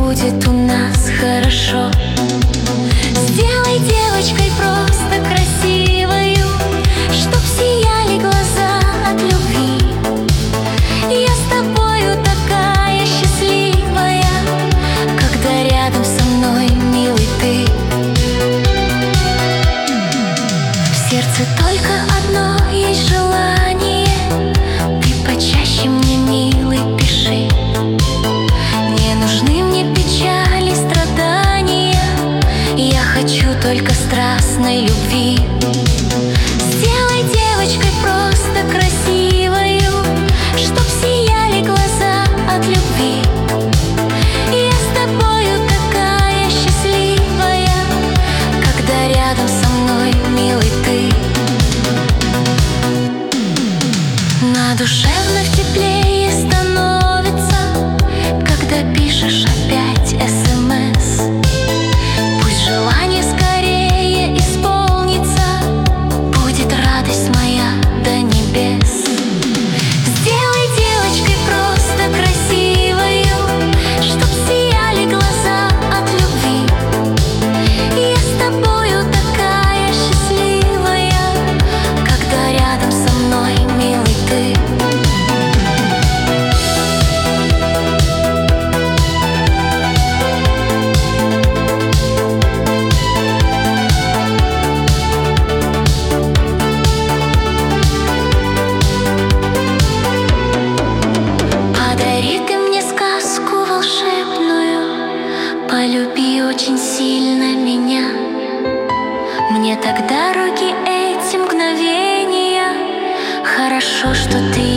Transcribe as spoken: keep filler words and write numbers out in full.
будет у нас хорошо. Сделай девочкой просто красивою, чтоб сияли глаза от любви. Я с тобою такая счастливая, когда рядом со мной, милый, ты. В сердце только одно есть желание: ты почаще мне, милый, пиши. Не нужны мне печали, страдания, я хочу только страстной любви. Сделай девочкой просто красивою, чтоб сияли глаза от любви. Я с тобою такая счастливая, когда рядом со мной, милый, ты. На душе вновь теплее становится, когда пишешь опять СМС. Пусть желание скорее исполнится, будет радость моя до небес. Сделай девочкой просто красивою, чтоб сияли глаза от любви. Я с тобою такая счастливая, когда рядом со мной, милый, ты. Подари ты мне сказку волшебную, полюби очень сильно меня. Мне так дороги эти мгновения, хорошо, что ты